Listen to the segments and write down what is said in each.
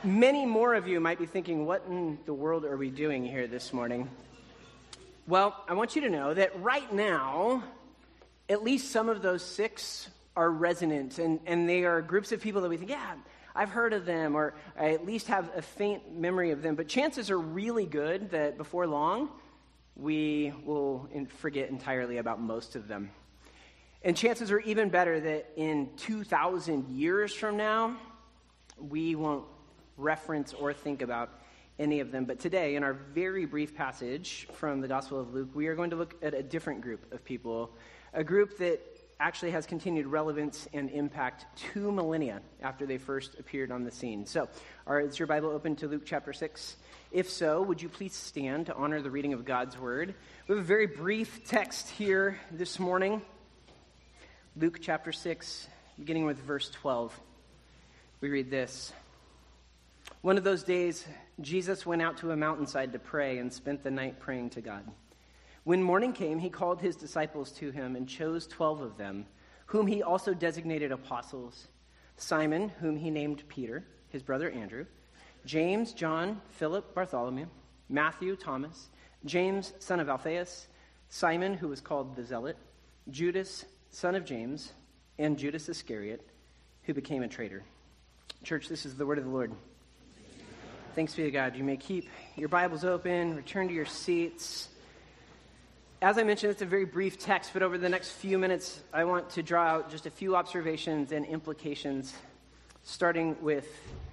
Many more of you might be thinking, what in the world are we doing here this morning? Well, I want you to know that right now, at least some of those six are resonant, and they are groups of people that we think, yeah, I've heard of them, or I at least have a faint memory of them. But chances are really good that before long, we will forget entirely about most of them. And chances are even better that in 2,000 years from now, we won't reference or think about any of them. But today, in our very brief passage from the Gospel of Luke, we are going to look at a different group of people, a group that actually has continued relevance and impact 2 millennia after they first appeared on the scene. So, is your Bible open to Luke chapter 6? If so, would you please stand to honor the reading of God's Word? We have a very brief text here this morning. Luke chapter 6, beginning with verse 12. We read this. One of those days, Jesus went out to a mountainside to pray and spent the night praying to God. When morning came, he called his disciples to him and chose 12 of them, whom he also designated apostles. Simon, whom he named Peter, his brother Andrew, James, John, Philip, Bartholomew, Matthew, Thomas, James, son of Alphaeus, Simon, who was called the Zealot, Judas, son of James, and Judas Iscariot, who became a traitor. Church, this is the word of the Lord. Thanks be to God. You may keep your Bibles open, return to your seats. As I mentioned, it's a very brief text, but over the next few minutes, I want to draw out just a few observations and implications, starting with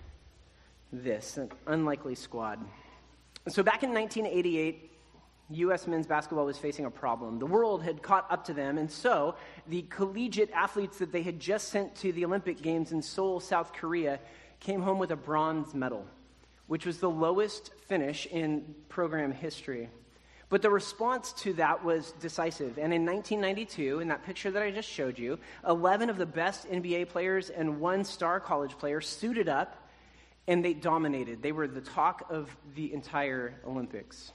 this, an unlikely squad. So back in 1988, U.S. men's basketball was facing a problem. The world had caught up to them, and so the collegiate athletes that they had just sent to the Olympic Games in Seoul, South Korea, came home with a bronze medal, which was the lowest finish in program history. But the response to that was decisive. And in 1992, in that picture that I just showed you, 11 of the best NBA players and one star college player suited up, and they dominated. They were the talk of the entire Olympics.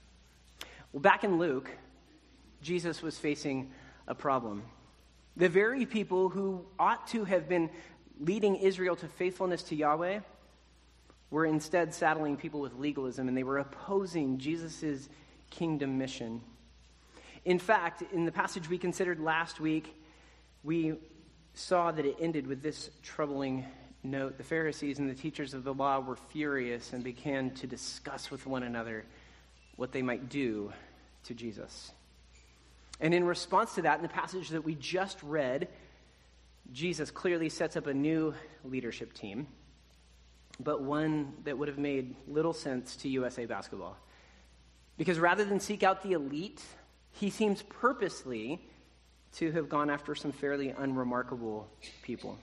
Well, back in Luke, Jesus was facing a problem. The very people who ought to have been leading Israel to faithfulness to Yahweh were instead saddling people with legalism, and they were opposing Jesus' kingdom mission. In fact, in the passage we considered last week, we saw that it ended with this troubling note. The Pharisees and the teachers of the law were furious and began to discuss with one another what they might do to Jesus. And in response to that, in the passage that we just read, Jesus clearly sets up a new leadership team, but one that would have made little sense to USA basketball. Because rather than seek out the elite, he seems purposely to have gone after some fairly unremarkable people.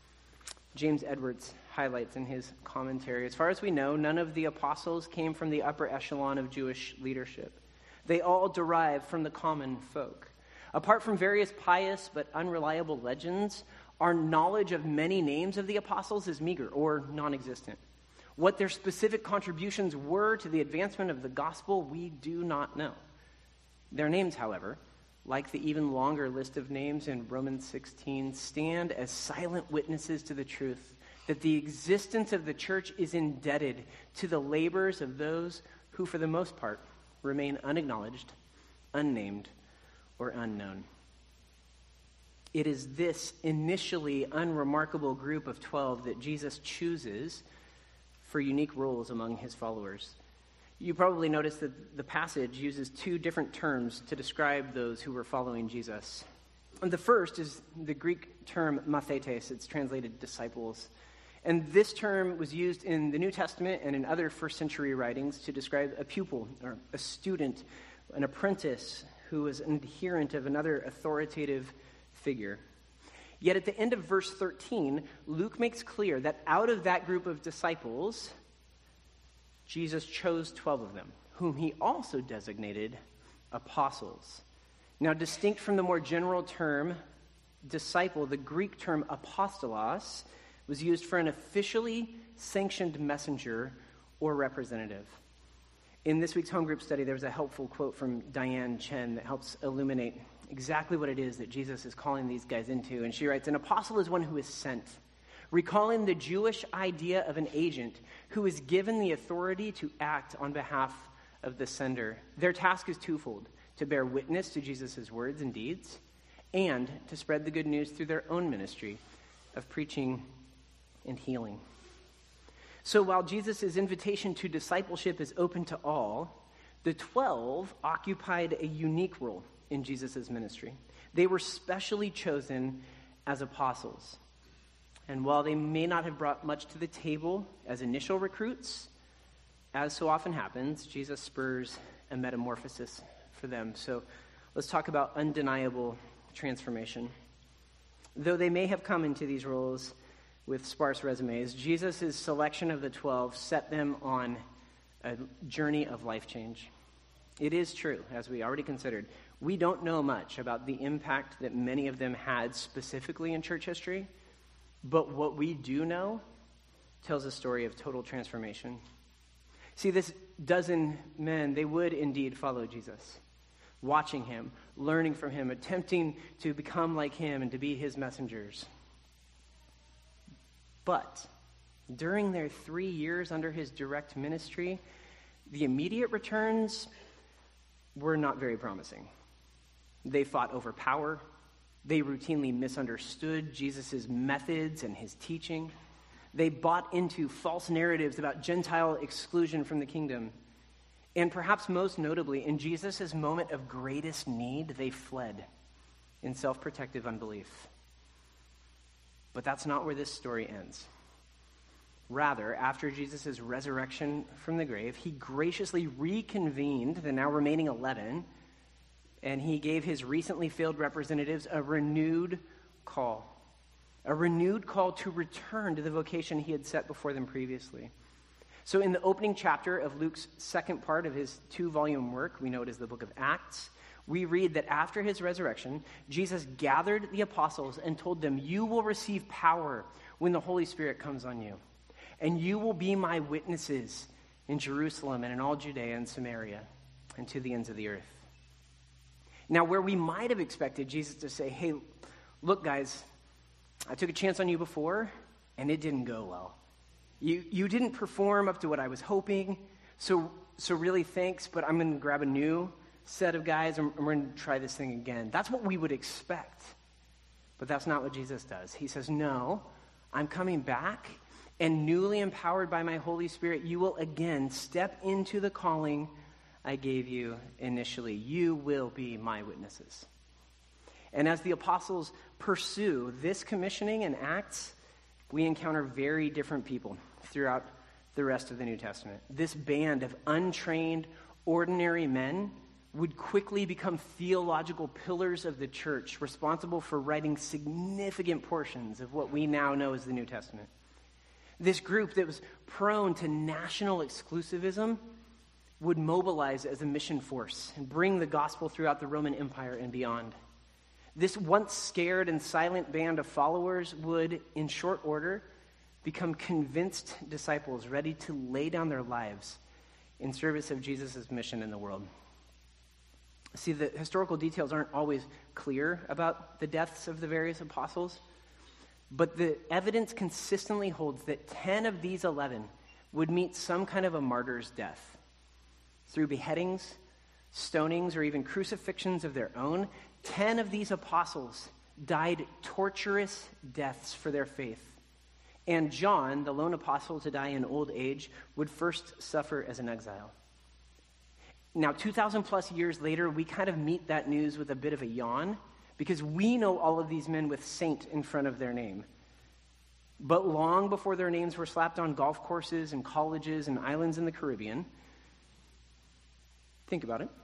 James Edwards highlights in his commentary, as far as we know, none of the apostles came from the upper echelon of Jewish leadership. They all derived from the common folk. Apart from various pious but unreliable legends, our knowledge of many names of the apostles is meager or non-existent. What their specific contributions were to the advancement of the gospel, we do not know. Their names, however, like the even longer list of names in Romans 16, stand as silent witnesses to the truth that the existence of the church is indebted to the labors of those who, for the most part, remain unacknowledged, unnamed, or unknown. It is this initially unremarkable group of 12 that Jesus chooses for unique roles among his followers. You probably noticed that the passage uses two different terms to describe those who were following Jesus. And the first is the Greek term mathetes. It's translated disciples. And this term was used in the New Testament and in other first century writings to describe a pupil or a student, an apprentice who was an adherent of another authoritative figure. Yet at the end of verse 13, Luke makes clear that out of that group of disciples, Jesus chose 12 of them, whom he also designated apostles. Now, distinct from the more general term disciple, the Greek term apostolos was used for an officially sanctioned messenger or representative. In this week's home group study, there was a helpful quote from Diane Chen that helps illuminate exactly what it is that Jesus is calling these guys into. And she writes, "An apostle is one who is sent, recalling the Jewish idea of an agent who is given the authority to act on behalf of the sender. Their task is twofold: to bear witness to Jesus' words and deeds, and to spread the good news through their own ministry of preaching and healing. So while Jesus' invitation to discipleship is open to all, the 12 occupied a unique role in Jesus' ministry. They were specially chosen as apostles. And while they may not have brought much to the table as initial recruits, as so often happens, Jesus spurs a metamorphosis for them. So let's talk about undeniable transformation. Though they may have come into these roles with sparse resumes, Jesus' selection of the 12 set them on a journey of life change. It is true, as we already considered, we don't know much about the impact that many of them had specifically in church history, but what we do know tells a story of total transformation. See, this dozen men, they would indeed follow Jesus, watching him, learning from him, attempting to become like him and to be his messengers. But during their 3 years under his direct ministry, the immediate returns were not very promising. They fought over power. They routinely misunderstood Jesus' methods and his teaching. They bought into false narratives about Gentile exclusion from the kingdom. And perhaps most notably, in Jesus' moment of greatest need, they fled in self-protective unbelief. But that's not where this story ends. Rather, after Jesus' resurrection from the grave, he graciously reconvened the now remaining 11, and he gave his recently failed representatives a renewed call to return to the vocation he had set before them previously. So in the opening chapter of Luke's second part of his 2-volume work, we know it as the book of Acts, we read that after his resurrection, Jesus gathered the apostles and told them, "You will receive power when the Holy Spirit comes on you, and you will be my witnesses in Jerusalem and in all Judea and Samaria and to the ends of the earth." Now, where we might have expected Jesus to say, "Hey, look, guys, I took a chance on you before, and it didn't go well. You didn't perform up to what I was hoping, so really thanks, but I'm going to grab a new set of guys, and we're going to try this thing again." That's what we would expect. But that's not what Jesus does. He says, "No, I'm coming back, and newly empowered by my Holy Spirit, you will again step into the calling I gave you initially. You will be my witnesses." And as the apostles pursue this commissioning in Acts, we encounter very different people throughout the rest of the New Testament. This band of untrained, ordinary men would quickly become theological pillars of the church, responsible for writing significant portions of what we now know as the New Testament. This group that was prone to national exclusivism would mobilize as a mission force and bring the gospel throughout the Roman Empire and beyond. This once scared and silent band of followers would, in short order, become convinced disciples ready to lay down their lives in service of Jesus' mission in the world. See, the historical details aren't always clear about the deaths of the various apostles, but the evidence consistently holds that 10 of these 11 would meet some kind of a martyr's death. Through beheadings, stonings, or even crucifixions of their own, 10 of these apostles died torturous deaths for their faith. And John, the lone apostle to die in old age, would first suffer as an exile. Now, 2,000 plus years later, we kind of meet that news with a bit of a yawn, because we know all of these men with saint in front of their name. But long before their names were slapped on golf courses and colleges and islands in the Caribbean, think about it.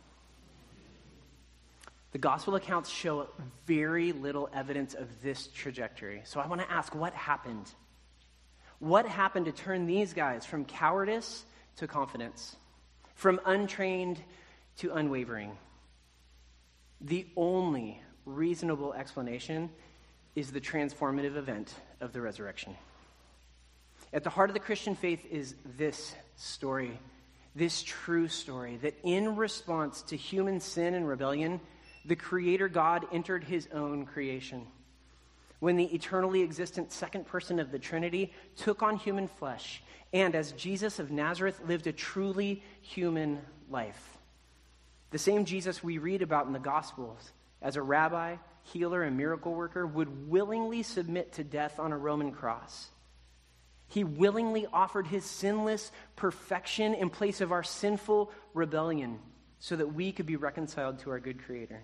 The gospel accounts show very little evidence of this trajectory. So I want to ask, what happened? What happened to turn these guys from cowardice to confidence, from untrained to unwavering? The only reasonable explanation is the transformative event of the resurrection. At the heart of the Christian faith is this story, this true story, that in response to human sin and rebellion, the Creator God entered his own creation. when the eternally existent second person of the Trinity took on human flesh and, as Jesus of Nazareth, lived a truly human life. The same Jesus we read about in the Gospels as a rabbi, healer, and miracle worker would willingly submit to death on a Roman cross. He willingly offered his sinless perfection in place of our sinful rebellion so that we could be reconciled to our good Creator.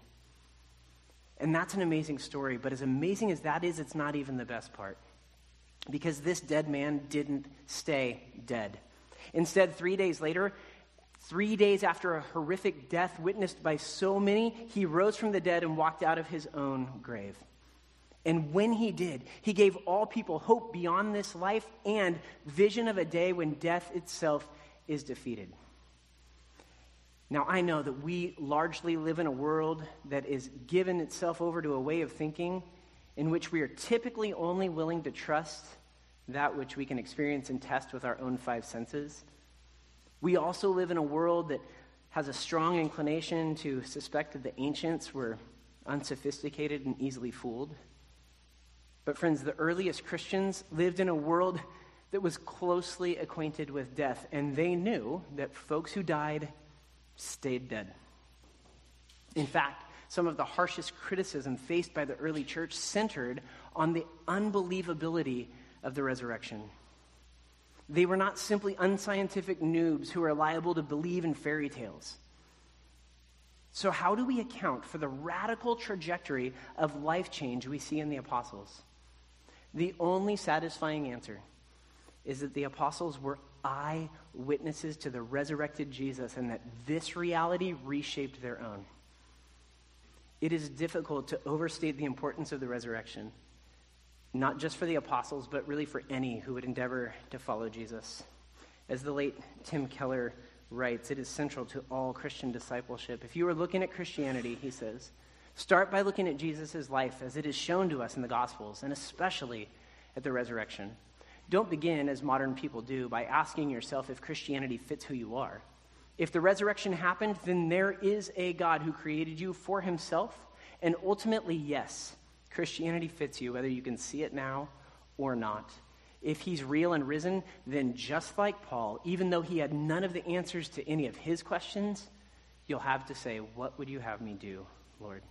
And that's an amazing story, but as amazing as that is, it's not even the best part. Because this dead man didn't stay dead. Instead, 3 days later, 3 days after a horrific death witnessed by so many, he rose from the dead and walked out of his own grave. And when he did, he gave all people hope beyond this life and vision of a day when death itself is defeated. Now, I know that we largely live in a world that is given itself over to a way of thinking in which we are typically only willing to trust that which we can experience and test with our own five senses. We also live in a world that has a strong inclination to suspect that the ancients were unsophisticated and easily fooled. But friends, the earliest Christians lived in a world that was closely acquainted with death, and they knew that folks who died stayed dead. In fact, some of the harshest criticism faced by the early church centered on the unbelievability of the resurrection. They were not simply unscientific noobs who were liable to believe in fairy tales. So how do we account for the radical trajectory of life change we see in the apostles? The only satisfying answer is that the apostles were eyewitnesses to the resurrected Jesus and that this reality reshaped their own. It is difficult to overstate the importance of the resurrection, not just for the apostles, but really for any who would endeavor to follow Jesus. As the late Tim Keller writes, it is central to all Christian discipleship. If you are looking at Christianity, he says, start by looking at Jesus' life as it is shown to us in the Gospels, and especially at the resurrection. Don't begin, as modern people do, by asking yourself if Christianity fits who you are. If the resurrection happened, then there is a God who created you for himself, and ultimately, yes, Christianity fits you, whether you can see it now or not. If he's real and risen, then just like Paul, even though he had none of the answers to any of his questions, you'll have to say, what would you have me do, Lord?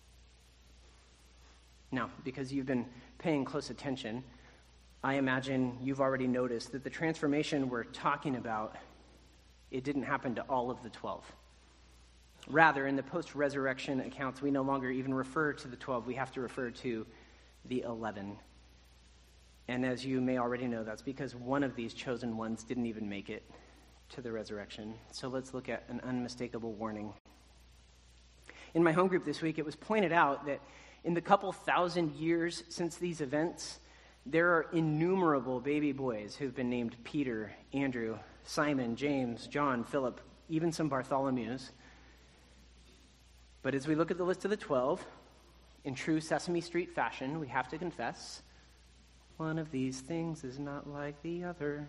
Now, because you've been paying close attention, I imagine you've already noticed that the transformation we're talking about, it didn't happen to all of the 12. Rather, in the post-resurrection accounts, we no longer even refer to the 12. We have to refer to the 11. And as you may already know, that's because one of these chosen ones didn't even make it to the resurrection. So let's look at an unmistakable warning. In my home group this week, it was pointed out that in the couple thousand years since these events, there are innumerable baby boys who've been named Peter, Andrew, Simon, James, John, Philip, even some Bartholomews. But as we look at the list of the 12, in true Sesame Street fashion, we have to confess, one of these things is not like the other.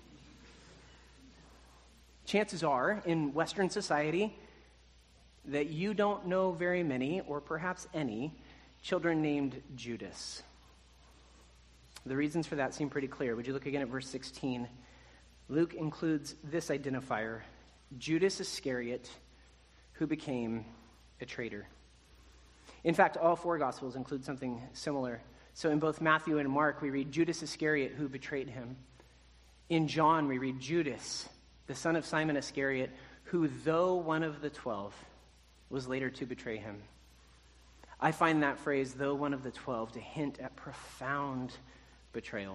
Chances are, in Western society, that you don't know very many, or perhaps any, children named Judas. The reasons for that seem pretty clear. Would you look again at verse 16? Luke includes this identifier, Judas Iscariot, who became a traitor. In fact, all four Gospels include something similar. So in both Matthew and Mark, we read Judas Iscariot, who betrayed him. In John, we read Judas, the son of Simon Iscariot, who, though one of the 12, was later to betray him. I find that phrase, though one of the 12, to hint at profound betrayal.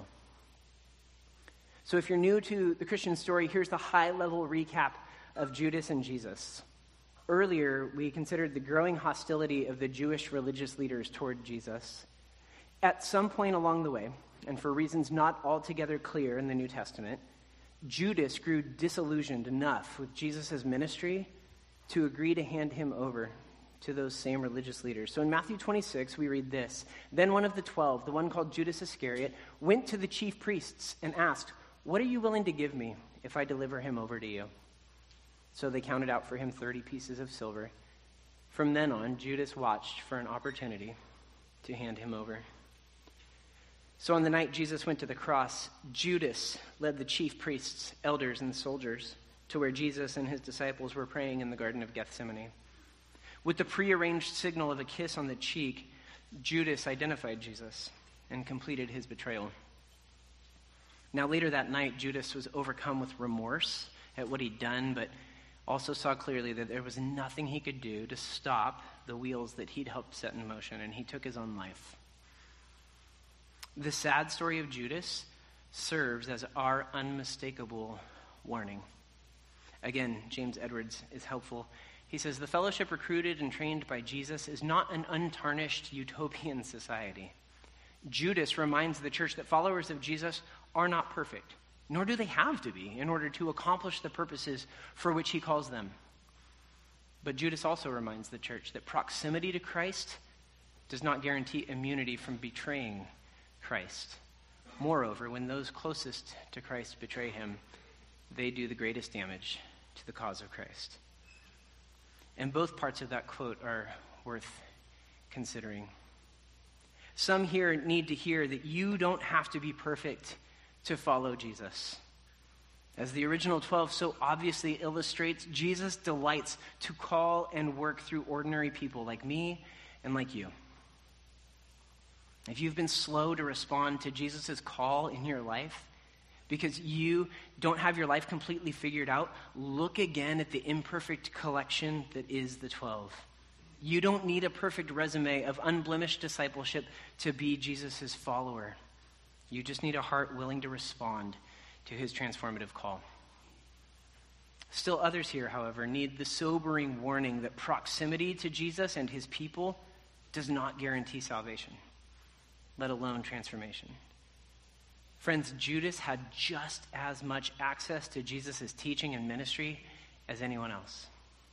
So if you're new to the Christian story, here's the high-level recap of Judas and Jesus. Earlier, we considered the growing hostility of the Jewish religious leaders toward Jesus. At some point along the way, and for reasons not altogether clear in the New Testament, Judas grew disillusioned enough with Jesus' ministry to agree to hand him over to those same religious leaders. So in Matthew 26, we read this. Then one of the 12, the one called Judas Iscariot, went to the chief priests and asked, "What are you willing to give me if I deliver him over to you?" So they counted out for him 30 pieces of silver. From then on, Judas watched for an opportunity to hand him over. So on the night Jesus went to the cross, Judas led the chief priests, elders, and soldiers to where Jesus and his disciples were praying in the Garden of Gethsemane. With the prearranged signal of a kiss on the cheek, Judas identified Jesus and completed his betrayal. Now later that night, Judas was overcome with remorse at what he'd done, but also saw clearly that there was nothing he could do to stop the wheels that he'd helped set in motion, and he took his own life. The sad story of Judas serves as our unmistakable warning. Again, James Edwards is helpful. He says, the fellowship recruited and trained by Jesus is not an untarnished utopian society. Judas reminds the church that followers of Jesus are not perfect, nor do they have to be in order to accomplish the purposes for which he calls them. But Judas also reminds the church that proximity to Christ does not guarantee immunity from betraying Christ. Moreover, when those closest to Christ betray him, they do the greatest damage to the cause of Christ. And both parts of that quote are worth considering. Some here need to hear that you don't have to be perfect to follow Jesus. As the original 12 so obviously illustrates, Jesus delights to call and work through ordinary people like me and like you. If you've been slow to respond to Jesus' call in your life because you don't have your life completely figured out, look again at the imperfect collection that is the 12. You don't need a perfect resume of unblemished discipleship to be Jesus' follower. You just need a heart willing to respond to his transformative call. Still others here, however, need the sobering warning that proximity to Jesus and his people does not guarantee salvation, let alone transformation. Friends, Judas had just as much access to Jesus' teaching and ministry as anyone else.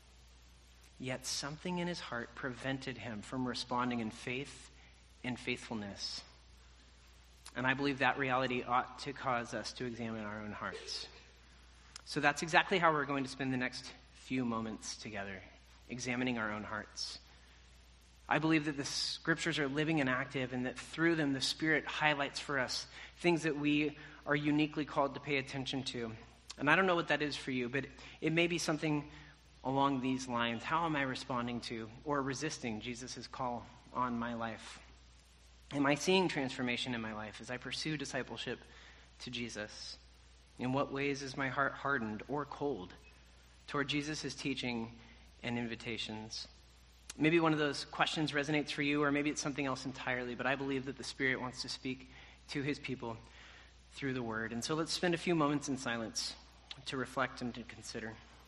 Yet something in his heart prevented him from responding in faith and faithfulness. And I believe that reality ought to cause us to examine our own hearts. So that's exactly how we're going to spend the next few moments together, examining our own hearts. I believe that the scriptures are living and active, and that through them the Spirit highlights for us things that we are uniquely called to pay attention to. And I don't know what that is for you, but it may be something along these lines. How am I responding to or resisting Jesus' call on my life? Am I seeing transformation in my life as I pursue discipleship to Jesus? In what ways is my heart hardened or cold toward Jesus' teaching and invitations? Maybe one of those questions resonates for you, or maybe it's something else entirely, but I believe that the Spirit wants to speak to his people through the Word. And so let's spend a few moments in silence to reflect and to consider.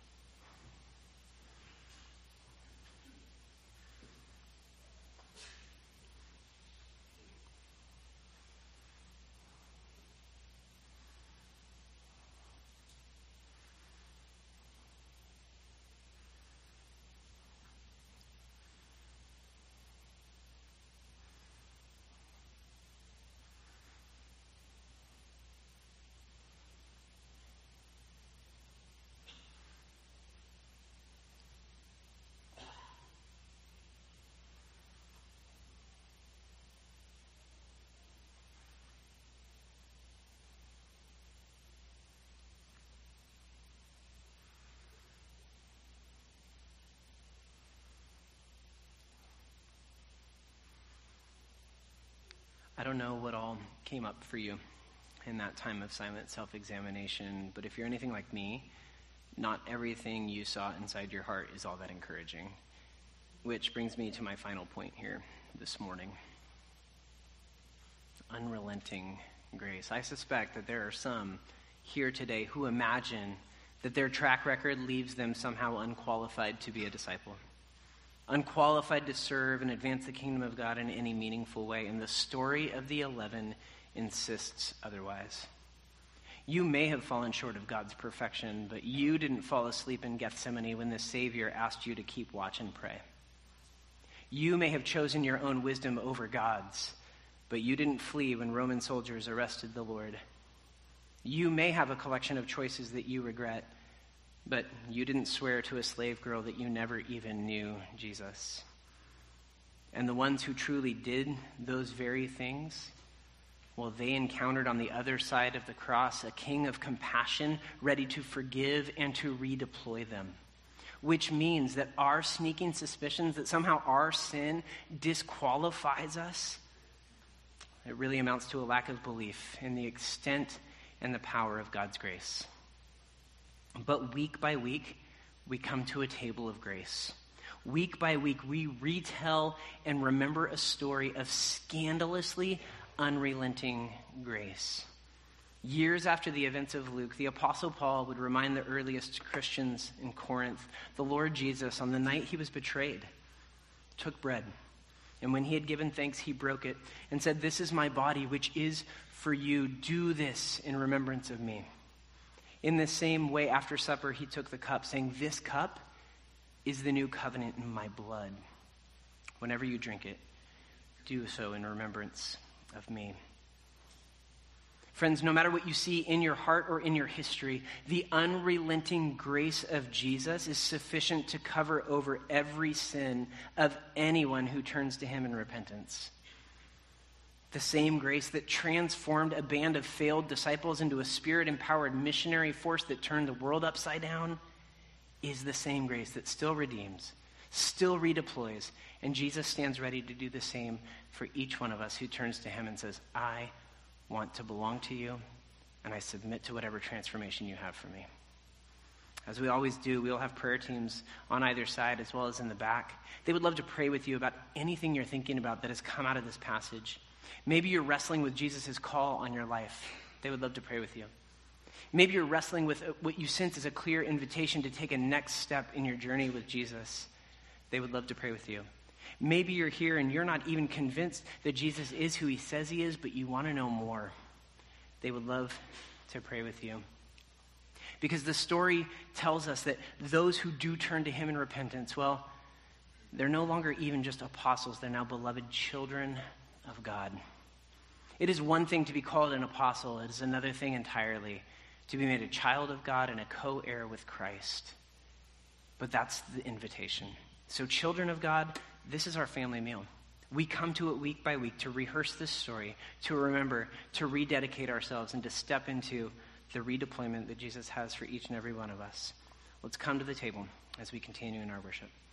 I don't know what all came up for you in that time of silent self-examination, but if you're anything like me, not everything you saw inside your heart is all that encouraging. Which brings me to my final point here this morning. Unrelenting grace. I suspect that there are some here today who imagine that their track record leaves them somehow unqualified to be a disciple. Unqualified to serve and advance the kingdom of God in any meaningful way. And the story of the 11 insists otherwise. You may have fallen short of God's perfection, but you didn't fall asleep in Gethsemane when the Savior asked you to keep watch and pray. You may have chosen your own wisdom over God's, but you didn't flee when Roman soldiers arrested the Lord. You may have a collection of choices that you regret, but you didn't swear to a slave girl that you never even knew Jesus. And the ones who truly did those very things Well, they encountered on the other side of the cross a king of compassion, ready to forgive and to redeploy them. Which means that our sneaking suspicions that somehow our sin disqualifies us, it really amounts to a lack of belief in the extent and the power of God's grace. But week by week, we come to a table of grace. Week by week, we retell and remember a story of scandalously unrelenting grace. Years after the events of Luke, the Apostle Paul would remind the earliest Christians in Corinth, the Lord Jesus, on the night he was betrayed, took bread. And when he had given thanks, he broke it and said, "This is my body, which is for you. Do this in remembrance of me." In the same way, after supper, he took the cup, saying, "This cup is the new covenant in my blood. Whenever you drink it, do so in remembrance of me." Friends, no matter what you see in your heart or in your history, the unrelenting grace of Jesus is sufficient to cover over every sin of anyone who turns to him in repentance. The same grace that transformed a band of failed disciples into a spirit-empowered missionary force that turned the world upside down is the same grace that still redeems, still redeploys, and Jesus stands ready to do the same for each one of us who turns to him and says, "I want to belong to you, and I submit to whatever transformation you have for me." As we always do, we'll have prayer teams on either side as well as in the back. They would love to pray with you about anything you're thinking about that has come out of this passage. Maybe you're wrestling with Jesus' call on your life. They would love to pray with you. Maybe you're wrestling with what you sense is a clear invitation to take a next step in your journey with Jesus. They would love to pray with you. Maybe you're here and you're not even convinced that Jesus is who he says he is, but you want to know more. They would love to pray with you. Because the story tells us that those who do turn to him in repentance, well, they're no longer even just apostles. They're now beloved children of God. It is one thing to be called an apostle. It is another thing entirely to be made a child of God and a co-heir with Christ. But that's the invitation. So children of God, this is our family meal. We come to it week by week to rehearse this story, to remember, to rededicate ourselves, and to step into the redeployment that Jesus has for each and every one of us. Let's come to the table as we continue in our worship.